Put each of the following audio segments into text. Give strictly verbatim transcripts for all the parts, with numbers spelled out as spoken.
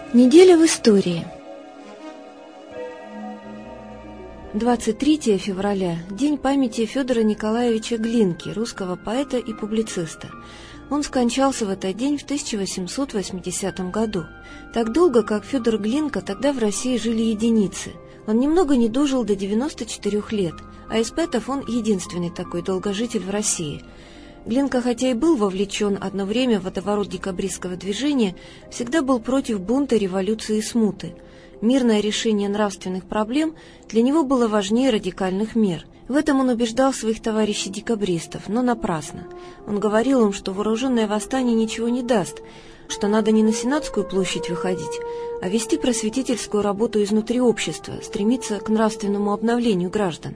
Неделя в истории. двадцать третьего февраля – день памяти Федора Николаевича Глинки, русского поэта и публициста. Он скончался в этот день в тысяча восемьсот восьмидесятом году. Так долго, как Федор Глинка, тогда в России жили единицы. Он немного не дожил до девяноста четырёх лет, а из поэтов он единственный такой долгожитель в России. Глинка, хотя и был вовлечен одно время в водоворот декабристского движения, всегда был против бунта, революции и смуты. Мирное решение нравственных проблем для него было важнее радикальных мер. В этом он убеждал своих товарищей-декабристов, но напрасно. Он говорил им, что вооруженное восстание ничего не даст, что надо не на Сенатскую площадь выходить, а вести просветительскую работу изнутри общества, стремиться к нравственному обновлению граждан.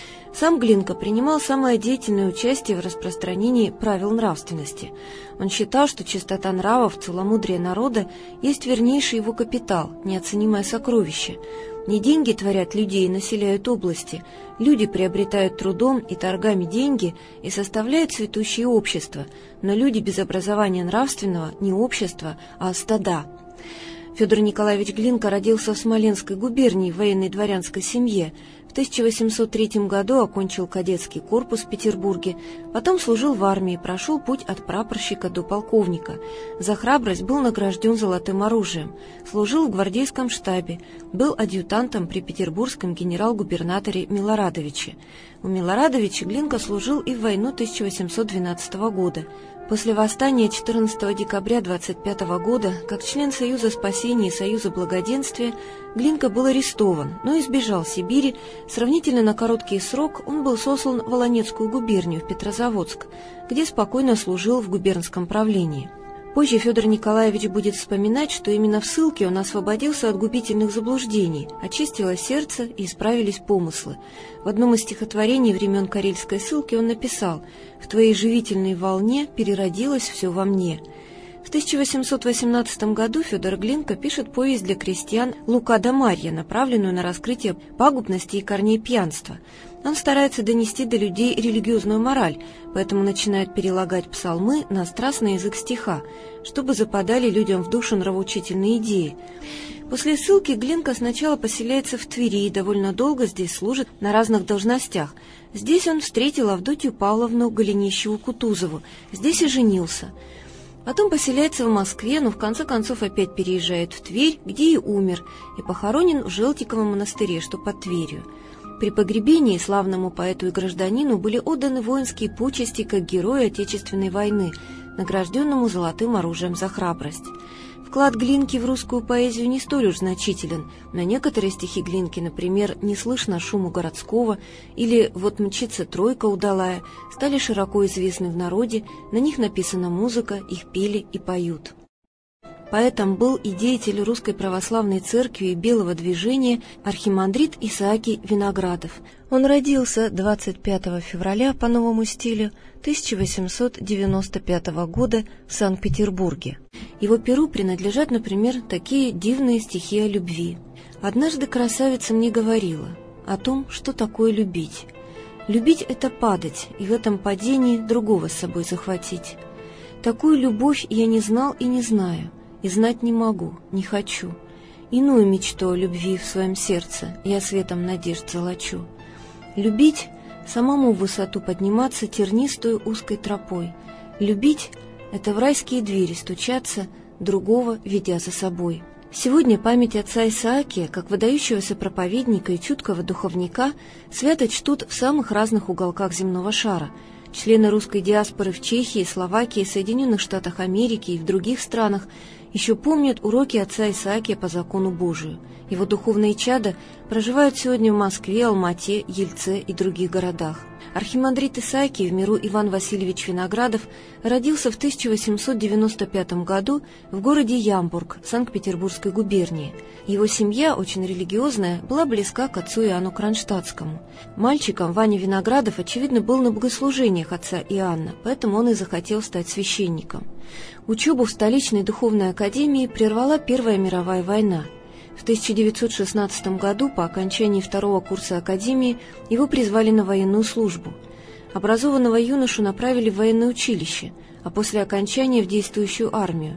Сам Глинка принимал самое деятельное участие в распространении правил нравственности. Он считал, что чистота нравов, целомудрие народа есть вернейший его капитал, неоценимое сокровище. Не деньги творят людей и населяют области, люди приобретают трудом и торгами деньги и составляют цветущее общество, но люди без образования нравственного не общество, а стада. Федор Николаевич Глинка родился в Смоленской губернии в военной дворянской семье. В тысяча восемьсот третьем году окончил кадетский корпус в Петербурге, потом служил в армии, прошел путь от прапорщика до полковника. За храбрость был награжден золотым оружием, служил в гвардейском штабе, был адъютантом при петербургском генерал-губернаторе Милорадовиче. У Милорадовича Глинка служил и в войну тысяча восемьсот двенадцатого года. После восстания четырнадцатого декабря двадцать пятого года, как член Союза спасения и Союза благоденствия, Глинка был арестован, но избежал Сибири. Сравнительно на короткий срок он был сослан в Волонецкую губернию, в Петрозаводск, где спокойно служил в губернском правлении. Позже Федор Николаевич будет вспоминать, что именно в ссылке он освободился от губительных заблуждений, очистилось сердце и исправились помыслы. В одном из стихотворений времен Карельской ссылки он написал: «В твоей живительной волне переродилось все во мне». В тысяча восемьсот восемнадцатом году Федор Глинка пишет повесть для крестьян «Лука да Марья», направленную на раскрытие пагубности и корней пьянства. Он старается донести до людей религиозную мораль, поэтому начинает перелагать псалмы на страстный язык стиха, чтобы западали людям в душу нравоучительные идеи. После ссылки Глинка сначала поселяется в Твери и довольно долго здесь служит на разных должностях. Здесь он встретил Авдотью Павловну Голенищеву-Кутузову, здесь и женился. Потом поселяется в Москве, но в конце концов опять переезжает в Тверь, где и умер, и похоронен в Желтиковом монастыре, что под Тверью. При погребении славному поэту и гражданину были отданы воинские почести как герою Отечественной войны, награжденному золотым оружием за храбрость. Вклад Глинки в русскую поэзию не столь уж значителен, но некоторые стихи Глинки, например, «Не слышно шуму городского» или «Вот мчится тройка удалая», стали широко известны в народе, на них написана музыка, их пели и поют. Поэтом был и деятель Русской Православной Церкви и Белого движения архимандрит Исаакий Виноградов. Он родился двадцать пятого февраля по новому стилю тысяча восемьсот девяносто пятого года в Санкт-Петербурге. Его перу принадлежат, например, такие дивные стихи о любви. «Однажды красавица мне говорила о том, что такое любить. Любить — это падать, и в этом падении другого с собой захватить. Такую любовь я не знал и не знаю, и знать не могу, не хочу. Иную мечту о любви в своем сердце я светом надежд золочу. Любить — самому в высоту подниматься тернистую узкой тропой. Любить — это в райские двери стучаться, другого ведя за собой». Сегодня память отца Исаакия, как выдающегося проповедника и чуткого духовника, свято чтут в самых разных уголках земного шара. Члены русской диаспоры в Чехии, Словакии, Соединенных Штатах Америки и в других странах еще помнят уроки отца Исаакия по закону Божию. Его духовные чада проживают сегодня в Москве, Алмате, Ельце и других городах. Архимандрит Исаакий, в миру Иван Васильевич Виноградов, родился в тысяча восемьсот девяносто пятом году в городе Ямбург, Санкт-Петербургской губернии. Его семья, очень религиозная, была близка к отцу Иоанну Кронштадтскому. Мальчиком Ваня Виноградов, очевидно, был на богослужениях отца Иоанна, поэтому он и захотел стать священником. Учебу в столичной духовной академии прервала Первая мировая война. В тысяча девятьсот шестнадцатом году, по окончании второго курса академии, его призвали на военную службу. Образованного юношу направили в военное училище, а после окончания в действующую армию.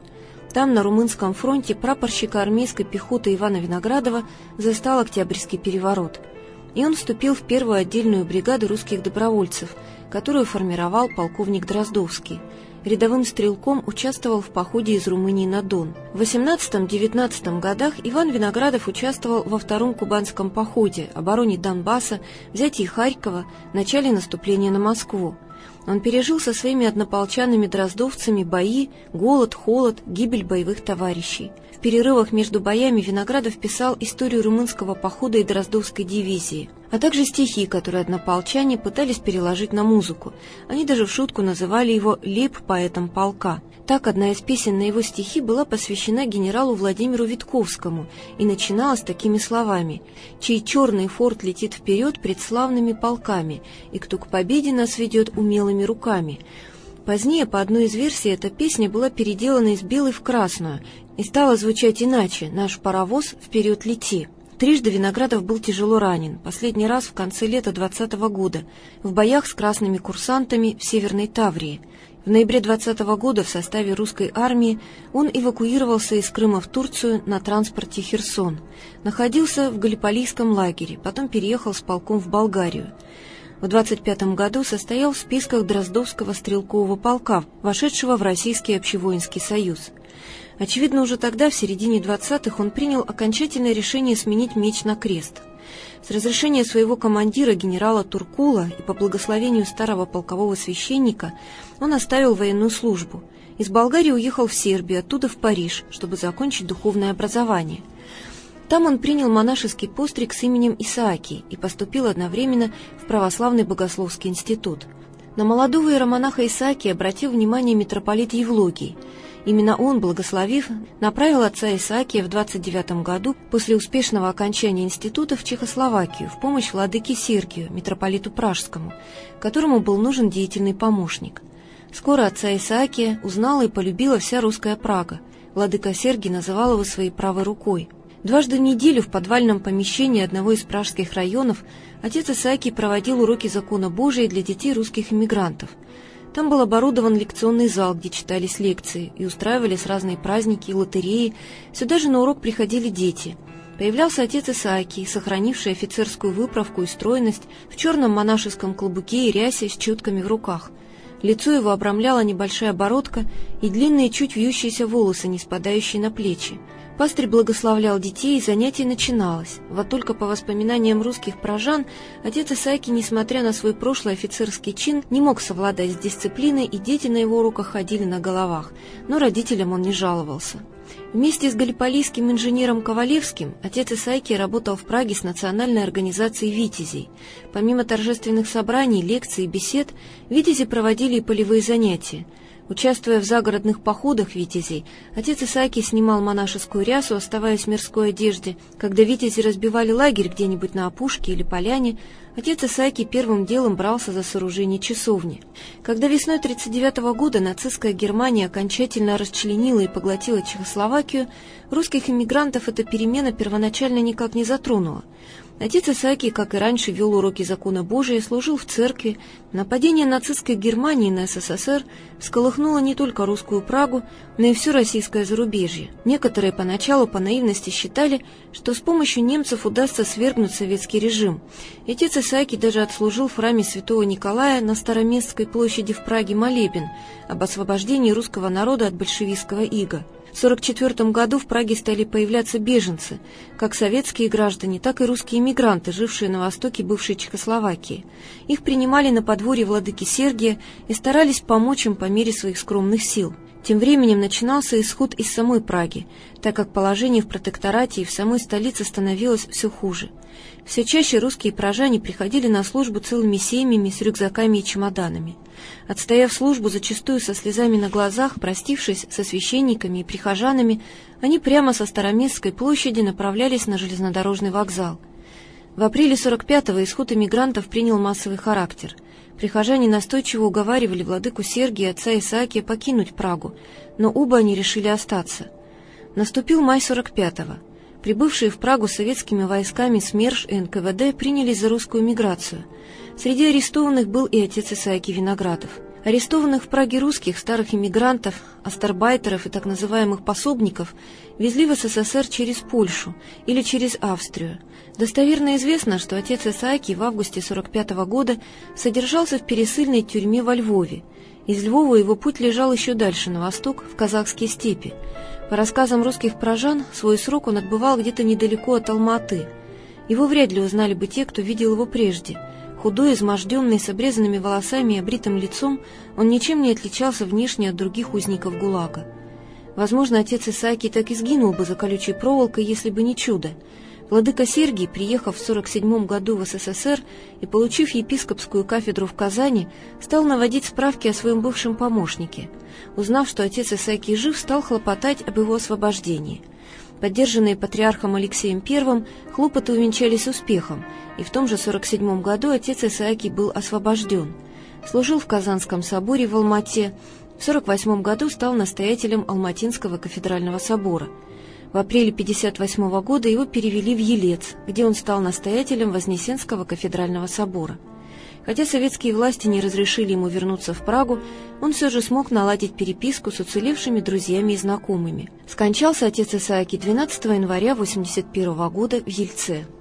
Там, на Румынском фронте, прапорщика армейской пехоты Ивана Виноградова застал Октябрьский переворот. И он вступил в первую отдельную бригаду русских добровольцев, которую формировал полковник Дроздовский. Рядовым стрелком участвовал в походе из Румынии на Дон. В восемнадцатом-девятнадцатом годах Иван Виноградов участвовал во втором кубанском походе, обороне Донбасса, взятии Харькова, начале наступления на Москву. Он пережил со своими однополчанами-дроздовцами бои, голод, холод, гибель боевых товарищей. В перерывах между боями Виноградов писал историю румынского похода и Дроздовской дивизии, а также стихи, которые однополчане пытались переложить на музыку. Они даже в шутку называли его «лейб-поэтом полка». Так, одна из песен на его стихи была посвящена генералу Владимиру Витковскому и начиналась такими словами: «Чей черный форт летит вперед пред славными полками, и кто к победе нас ведет умелыми руками». Позднее, по одной из версий, эта песня была переделана из белой в красную и стала звучать иначе: «Наш паровоз, вперед лети». Трижды Виноградов был тяжело ранен, последний раз в конце лета двадцатого года, в боях с красными курсантами в Северной Таврии. В ноябре двадцатого года в составе русской армии он эвакуировался из Крыма в Турцию на транспорте «Херсон». Находился в Галиполийском лагере, потом переехал с полком в Болгарию. В двадцать пятом году состоял в списках Дроздовского стрелкового полка, вошедшего в Российский общевоинский союз. Очевидно, уже тогда, в середине двадцатых, он принял окончательное решение сменить меч на крест. С разрешения своего командира, генерала Туркула, и по благословению старого полкового священника, он оставил военную службу. Из Болгарии уехал в Сербию, оттуда в Париж, чтобы закончить духовное образование. Там он принял монашеский постриг с именем Исаакий и поступил одновременно в Православный богословский институт. На молодого иеромонаха Исаакия обратил внимание митрополит Евлогий. Именно он, благословив, направил отца Исаакия в двадцать девятом году после успешного окончания института в Чехословакию в помощь владыке Сергию, митрополиту Пражскому, которому был нужен деятельный помощник. Скоро отца Исаакия узнала и полюбила вся русская Прага. Владыка Сергий называл его своей правой рукой. Дважды в неделю в подвальном помещении одного из пражских районов отец Исаакий проводил уроки закона Божия для детей русских иммигрантов. Там был оборудован лекционный зал, где читались лекции и устраивались разные праздники и лотереи. Сюда же на урок приходили дети. Появлялся отец Исаакий, сохранивший офицерскую выправку и стройность, в черном монашеском клобуке и рясе с четками в руках. Лицо его обрамляла небольшая бородка и длинные чуть вьющиеся волосы, не спадающие на плечи. Пастырь благословлял детей, и занятие начиналось. Вот только по воспоминаниям русских пражан, отец Исаакий, несмотря на свой прошлый офицерский чин, не мог совладать с дисциплиной, и дети на его уроках ходили на головах, но родителям он не жаловался. Вместе с галиполийским инженером Ковалевским отец Исаакий работал в Праге с национальной организацией «Витязей». Помимо торжественных собраний, лекций и бесед, «Витязи» проводили и полевые занятия. Участвуя в загородных походах витязей, отец Исаакий снимал монашескую рясу, оставаясь в мирской одежде. Когда витязи разбивали лагерь где-нибудь на опушке или поляне, отец Исаакий первым делом брался за сооружение часовни. Когда весной тридцать девятого года нацистская Германия окончательно расчленила и поглотила Чехословакию, русских эмигрантов эта перемена первоначально никак не затронула. Отец Исаакий, как и раньше, вел уроки закона Божия, служил в церкви. Нападение нацистской Германии на СССР всколыхнуло не только русскую Прагу, но и все российское зарубежье. Некоторые поначалу по наивности считали, что с помощью немцев удастся свергнуть советский режим. И отец Исаакий даже отслужил в храме святого Николая на Староместской площади в Праге молебен об освобождении русского народа от большевистского ига. В сорок четвёртом году в Праге стали появляться беженцы, как советские граждане, так и русские эмигранты, жившие на востоке бывшей Чехословакии. Их принимали на подворье владыки Сергия и старались помочь им по мере своих скромных сил. Тем временем начинался исход из самой Праги, так как положение в протекторате и в самой столице становилось все хуже. Все чаще русские пражане приходили на службу целыми семьями с рюкзаками и чемоданами. Отстояв службу зачастую со слезами на глазах, простившись со священниками и прихожанами, они прямо со Староместской площади направлялись на железнодорожный вокзал. В апреле сорок пятого исход эмигрантов принял массовый характер. Прихожане настойчиво уговаривали владыку Сергия и отца Исаакия покинуть Прагу, но оба они решили остаться. Наступил май сорок пятого. Прибывшие в Прагу советскими войсками СМЕРШ и эн ка вэ дэ принялись за русскую миграцию. Среди арестованных был и отец Исаакий Виноградов. Арестованных в Праге русских, старых иммигрантов, астарбайтеров и так называемых пособников везли в СССР через Польшу или через Австрию. Достоверно известно, что отец Исааки в августе сорок пятого года содержался в пересыльной тюрьме во Львове. Из Львова его путь лежал еще дальше, на восток, в казахские степи. По рассказам русских прожан, свой срок он отбывал где-то недалеко от Алматы. Его вряд ли узнали бы те, кто видел его прежде. Худой, изможденный, с обрезанными волосами и обритым лицом, он ничем не отличался внешне от других узников ГУЛАГа. Возможно, отец Исааки так и сгинул бы за колючей проволокой, если бы не чудо. Владыка Сергий, приехав в сорок седьмом году в СССР и получив епископскую кафедру в Казани, стал наводить справки о своем бывшем помощнике. Узнав, что отец Исааки жив, стал хлопотать об его освобождении. Поддержанные патриархом Алексеем Первым, хлопоты увенчались успехом, и в том же сорок седьмом году отец Исааки был освобожден. Служил в Казанском соборе в Алмате, в сорок восьмом году стал настоятелем Алматинского кафедрального собора. В апреле пятьдесят восьмого года его перевели в Елец, где он стал настоятелем Вознесенского кафедрального собора. Хотя советские власти не разрешили ему вернуться в Прагу, он все же смог наладить переписку с уцелевшими друзьями и знакомыми. Скончался отец Исааки двенадцатого января восемьдесят первого года в Ельце.